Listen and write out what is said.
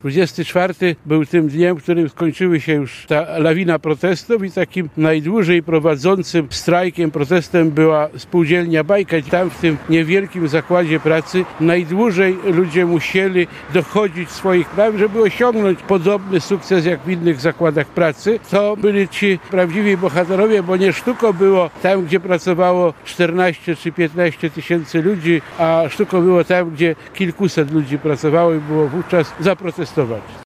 24 był tym dniem, w którym skończyły się już ta lawina protestów i takim najdłużej prowadzącym strajkiem, protestem była spółdzielnia Bajka. I tam w tym niewielkim zakładzie pracy najdłużej ludzie musieli dochodzić swoich praw, żeby osiągnąć podobny sukces jak w innych zakładach pracy. To byli ci prawdziwi bohaterowie, bo nie sztuką było tam, gdzie pracowało 14 czy 15 tysięcy ludzi, a sztuką było tam, gdzie kilkuset ludzi pracowało i było wówczas zaprotestować.